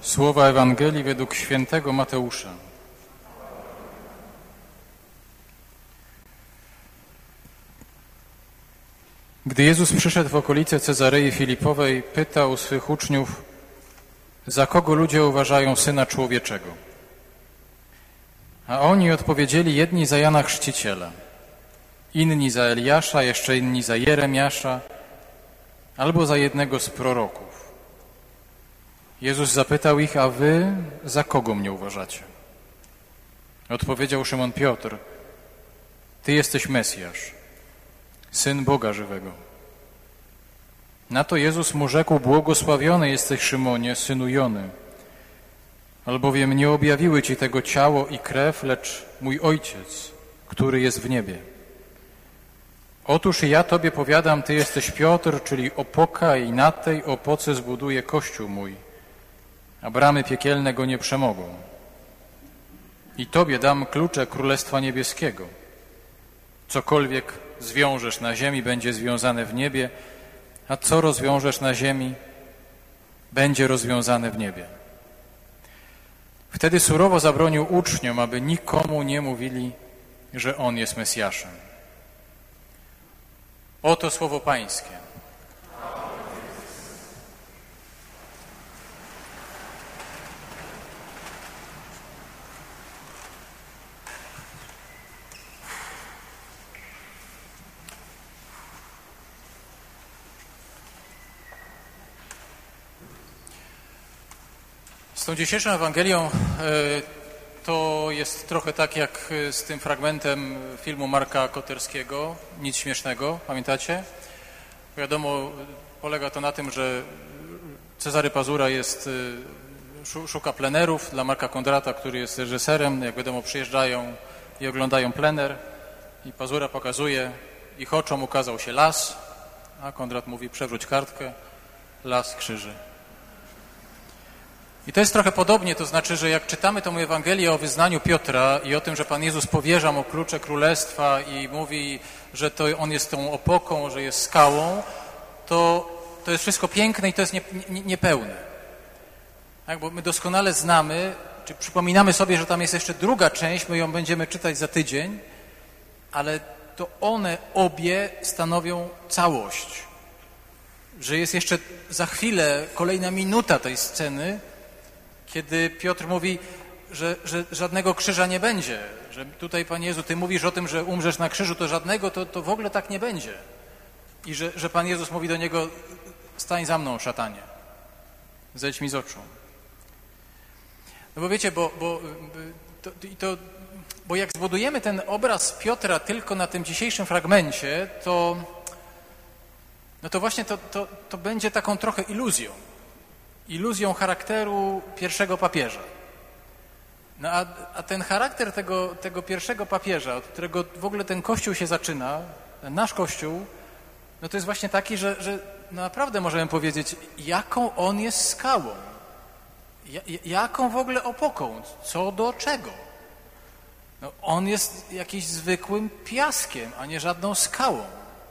Słowa Ewangelii według świętego Mateusza. Gdy Jezus przyszedł w okolice Cezarei Filipowej, pytał swych uczniów, za kogo ludzie uważają Syna Człowieczego? A oni odpowiedzieli, jedni za Jana Chrzciciela, inni za Eliasza, jeszcze inni za Jeremiasza, albo za jednego z proroków. Jezus zapytał ich, a wy za kogo mnie uważacie? Odpowiedział Szymon Piotr, ty jesteś Mesjasz, Syn Boga żywego. Na to Jezus mu rzekł, błogosławiony jesteś, Szymonie, synu Jony, albowiem nie objawiły ci tego ciało i krew, lecz mój Ojciec, który jest w niebie. Otóż ja tobie powiadam, ty jesteś Piotr, czyli opoka, i na tej opoce zbuduję Kościół mój, a bramy piekielne go nie przemogą. I tobie dam klucze Królestwa Niebieskiego. Cokolwiek zwiążesz na ziemi, będzie związane w niebie, a co rozwiążesz na ziemi, będzie rozwiązane w niebie. Wtedy surowo zabronił uczniom, aby nikomu nie mówili, że On jest Mesjaszem. Oto słowo Pańskie. 'Z tą dzisiejszą Ewangelią to jest trochę tak jak z tym fragmentem filmu Marka Koterskiego, Nic śmiesznego, pamiętacie? Wiadomo, polega to na tym, że Cezary Pazura szuka plenerów dla Marka Kondrata, który jest reżyserem. Jak wiadomo, przyjeżdżają i oglądają plener i Pazura pokazuje, ich oczom ukazał się las, a Kondrat mówi, przewróć kartkę, las krzyży. I to jest trochę podobnie, to znaczy, że jak czytamy tą Ewangelię o wyznaniu Piotra i o tym, że Pan Jezus powierza mu klucze królestwa i mówi, że to on jest tą opoką, że jest skałą, to jest wszystko piękne i to jest niepełne. Tak, bo my doskonale znamy, czy przypominamy sobie, że tam jest jeszcze druga część, my ją będziemy czytać za tydzień, ale to one obie stanowią całość. Że jest jeszcze za chwilę kolejna minuta tej sceny, kiedy Piotr mówi, że żadnego krzyża nie będzie, że tutaj, Panie Jezu, Ty mówisz o tym, że umrzesz na krzyżu, to żadnego, to w ogóle tak nie będzie. I że Pan Jezus mówi do niego, stań za mną, szatanie, zejdź mi z oczu. No bo wiecie, bo jak zbudujemy ten obraz Piotra tylko na tym dzisiejszym fragmencie, to właśnie to będzie taką trochę iluzją charakteru pierwszego papieża. No a ten charakter tego pierwszego papieża, od którego w ogóle ten Kościół się zaczyna, nasz Kościół, no to jest właśnie taki, że naprawdę możemy powiedzieć, jaką on jest skałą, jaką w ogóle opoką, co do czego. No, on jest jakimś zwykłym piaskiem, a nie żadną skałą.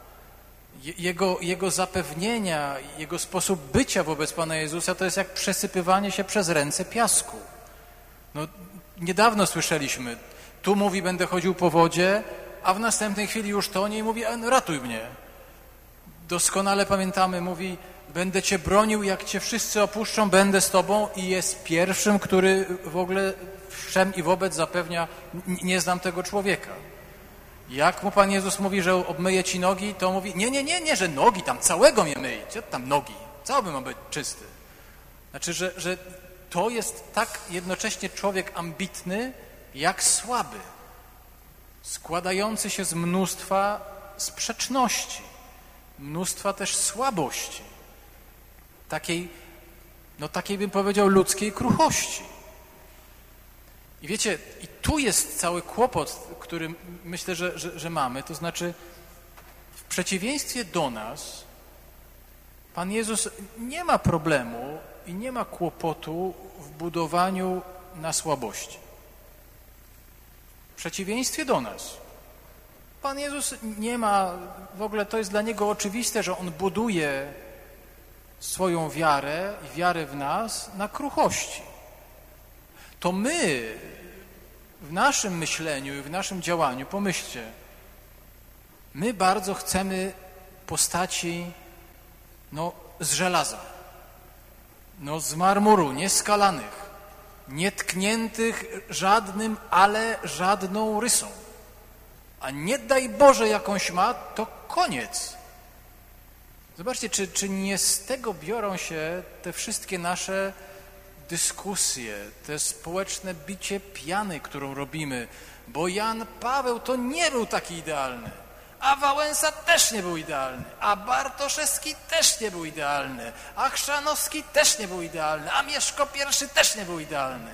Jego zapewnienia, jego sposób bycia wobec Pana Jezusa to jest jak przesypywanie się przez ręce piasku. No, niedawno słyszeliśmy, tu mówi, będę chodził po wodzie, a w następnej chwili już tonie i mówi, no, ratuj mnie. Doskonale pamiętamy, mówi, będę Cię bronił, jak Cię wszyscy opuszczą, będę z Tobą i jest pierwszym, który w ogóle wszem i wobec zapewnia, nie znam tego człowieka. Jak mu Pan Jezus mówi, że obmyje ci nogi, to mówi, nie, że nogi, tam całego mnie myj. Gdzie tam nogi? Cały ma być czysty. Znaczy, że to jest tak jednocześnie człowiek ambitny, jak słaby, składający się z mnóstwa sprzeczności, mnóstwa też słabości, takiej bym powiedział ludzkiej kruchości. I wiecie, i tu jest cały kłopot, który myślę, że mamy, to znaczy w przeciwieństwie do nas Pan Jezus nie ma problemu i nie ma kłopotu w budowaniu na słabości. W przeciwieństwie do nas. Pan Jezus nie ma, w ogóle to jest dla Niego oczywiste, że On buduje swoją wiarę i wiarę w nas na kruchości. To my w naszym myśleniu i w naszym działaniu, pomyślcie, my bardzo chcemy postaci z żelaza, z marmuru, nieskalanych, nietkniętych żadnym, ale żadną rysą. A nie daj Boże jakąś ma, to koniec. Zobaczcie, czy nie z tego biorą się te wszystkie nasze dyskusje, te społeczne bicie piany, którą robimy, bo Jan Paweł to nie był taki idealny, a Wałęsa też nie był idealny, a Bartoszewski też nie był idealny, a Chrzanowski też nie był idealny, a Mieszko I też nie był idealny.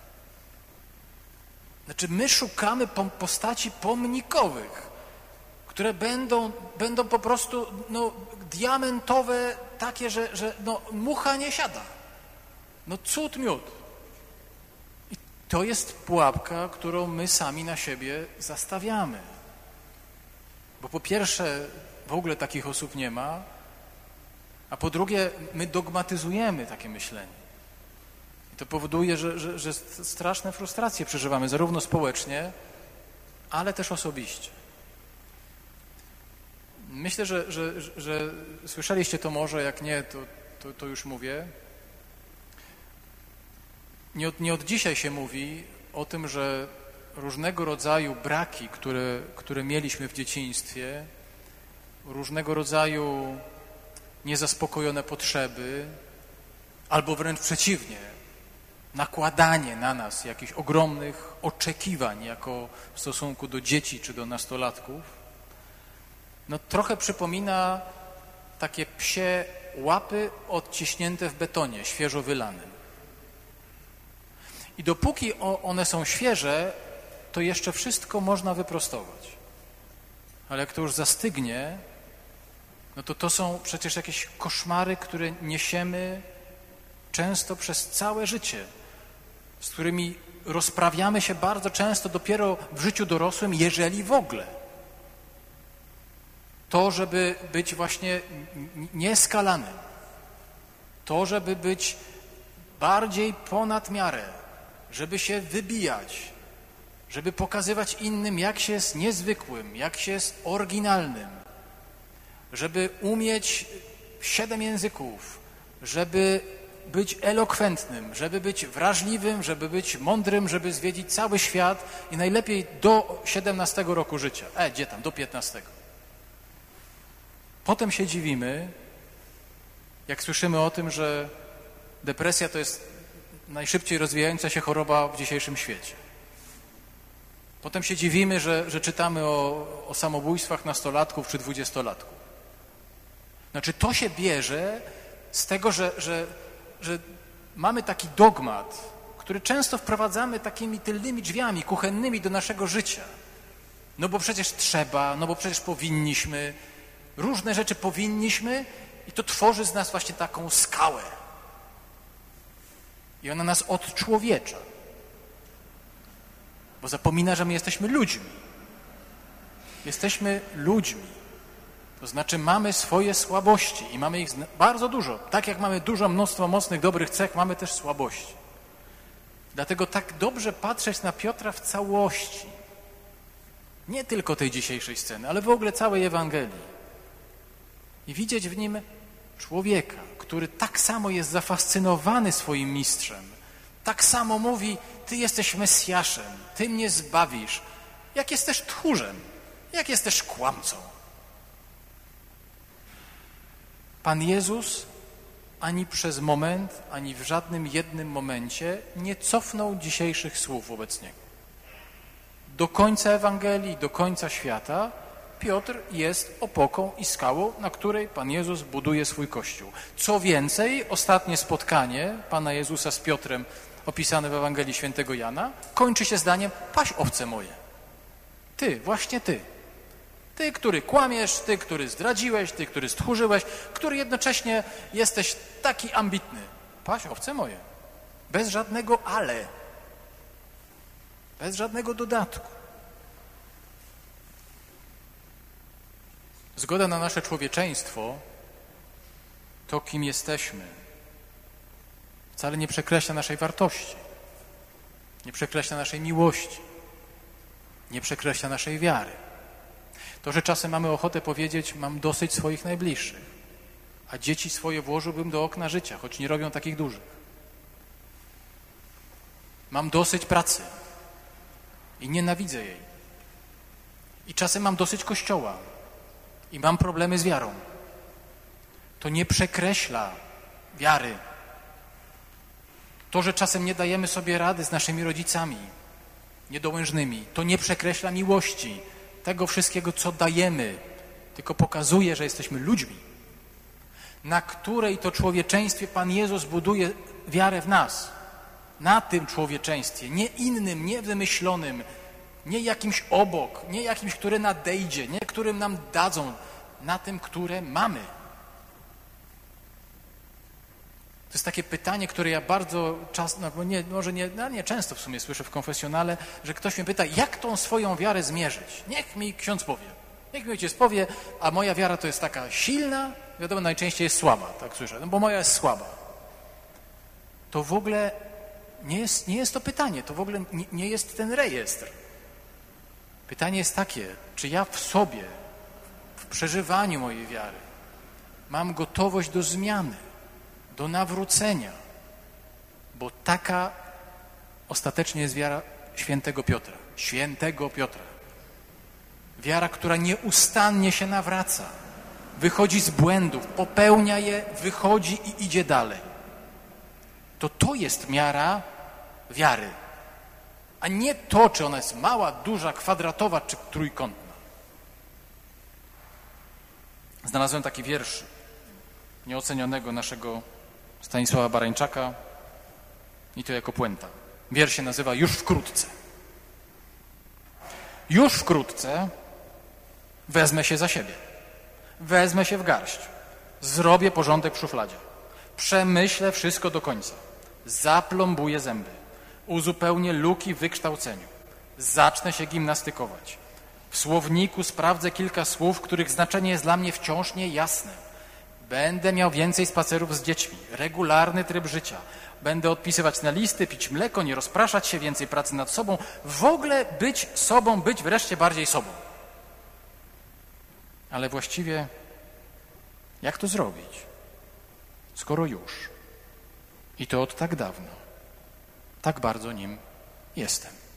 Znaczy my szukamy postaci pomnikowych, które będą po prostu diamentowe, takie, że mucha nie siada. Cud miód. I to jest pułapka, którą my sami na siebie zastawiamy. Bo po pierwsze w ogóle takich osób nie ma, a po drugie my dogmatyzujemy takie myślenie. I to powoduje, że straszne frustracje przeżywamy, zarówno społecznie, ale też osobiście. Myślę, że słyszeliście to może, jak nie, to już mówię. Nie od dzisiaj się mówi o tym, że różnego rodzaju braki, które mieliśmy w dzieciństwie, różnego rodzaju niezaspokojone potrzeby, albo wręcz przeciwnie, nakładanie na nas jakichś ogromnych oczekiwań jako w stosunku do dzieci czy do nastolatków, trochę przypomina takie psie łapy odciśnięte w betonie, świeżo wylanym. I dopóki one są świeże, to jeszcze wszystko można wyprostować. Ale jak to już zastygnie, to są przecież jakieś koszmary, które niesiemy często przez całe życie, z którymi rozprawiamy się bardzo często dopiero w życiu dorosłym, jeżeli w ogóle. To, żeby być właśnie nieskalanym, to, żeby być bardziej ponad miarę, żeby się wybijać, żeby pokazywać innym, jak się jest niezwykłym, jak się jest oryginalnym, żeby umieć 7 języków, żeby być elokwentnym, żeby być wrażliwym, żeby być mądrym, żeby zwiedzić cały świat i najlepiej do 17 roku życia. Gdzie tam? Do 15. Potem się dziwimy, jak słyszymy o tym, że depresja to jest najszybciej rozwijająca się choroba w dzisiejszym świecie. Potem się dziwimy, że czytamy o samobójstwach nastolatków czy 20-latków. Znaczy to się bierze z tego, że mamy taki dogmat, który często wprowadzamy takimi tylnymi drzwiami kuchennymi do naszego życia. Bo przecież trzeba, bo przecież powinniśmy, różne rzeczy powinniśmy i to tworzy z nas właśnie taką skałę. I ona nas odczłowiecza. Bo zapomina, że my jesteśmy ludźmi. Jesteśmy ludźmi. To znaczy mamy swoje słabości i mamy ich bardzo dużo. Tak jak mamy mnóstwo mocnych, dobrych cech, mamy też słabości. Dlatego tak dobrze patrzeć na Piotra w całości. Nie tylko tej dzisiejszej sceny, ale w ogóle całej Ewangelii. I widzieć w nim człowieka, który tak samo jest zafascynowany swoim mistrzem. Tak samo mówi, Ty jesteś Mesjaszem, Ty mnie zbawisz. Jak jesteś tchórzem, jak jesteś kłamcą. Pan Jezus ani przez moment, ani w żadnym jednym momencie nie cofnął dzisiejszych słów wobec Niego. Do końca Ewangelii, do końca świata Piotr jest opoką i skałą, na której Pan Jezus buduje swój Kościół. Co więcej, ostatnie spotkanie Pana Jezusa z Piotrem opisane w Ewangelii Świętego Jana kończy się zdaniem: paś owce moje. Ty, właśnie ty. Ty, który kłamiesz, ty, który zdradziłeś, ty, który stchórzyłeś, który jednocześnie jesteś taki ambitny. Paś owce moje. Bez żadnego ale. Bez żadnego dodatku. Zgoda na nasze człowieczeństwo to, kim jesteśmy, wcale nie przekreśla naszej wartości, nie przekreśla naszej miłości, nie przekreśla naszej wiary. To, że czasem mamy ochotę powiedzieć, mam dosyć swoich najbliższych, a dzieci swoje włożyłbym do okna życia, choć nie robią takich dużych. Mam dosyć pracy i nienawidzę jej. I czasem mam dosyć Kościoła i mam problemy z wiarą. To nie przekreśla wiary. To, że czasem nie dajemy sobie rady z naszymi rodzicami niedołężnymi, to nie przekreśla miłości, tego wszystkiego, co dajemy, tylko pokazuje, że jesteśmy ludźmi, na której to człowieczeństwie Pan Jezus buduje wiarę w nas. Na tym człowieczeństwie, nie innym, nie wymyślonym, nie jakimś obok, nie jakimś, które nadejdzie, nie którym nam dadzą, na tym, które mamy. To jest takie pytanie, które ja bardzo nie często w sumie słyszę w konfesjonale, że ktoś mnie pyta, jak tą swoją wiarę zmierzyć? Niech mi ksiądz powie. Niech mi ojciec powie, a moja wiara to jest taka silna, wiadomo, najczęściej jest słaba, tak słyszę, no bo moja jest słaba. To w ogóle nie jest to pytanie, to w ogóle nie jest ten rejestr. Pytanie jest takie, czy ja w sobie, w przeżywaniu mojej wiary mam gotowość do zmiany, do nawrócenia, bo taka ostatecznie jest wiara świętego Piotra. Świętego Piotra. Wiara, która nieustannie się nawraca, wychodzi z błędów, popełnia je, wychodzi i idzie dalej. To jest miara wiary, a nie to, czy ona jest mała, duża, kwadratowa, czy trójkątna. Znalazłem taki wiersz nieocenionego naszego Stanisława Barańczaka i to jako puenta. Wiersz się nazywa Już wkrótce. Już wkrótce wezmę się za siebie. Wezmę się w garść. Zrobię porządek w szufladzie. Przemyślę wszystko do końca. Zaplombuję zęby. Uzupełnię luki w wykształceniu. Zacznę się gimnastykować. W słowniku sprawdzę kilka słów, których znaczenie jest dla mnie wciąż niejasne. Będę miał więcej spacerów z dziećmi, regularny tryb życia. Będę odpisywać na listy, pić mleko, nie rozpraszać się, więcej pracy nad sobą. W ogóle być sobą, być wreszcie bardziej sobą. Ale właściwie jak to zrobić, skoro już? I to od tak dawno. Tak bardzo nim jestem.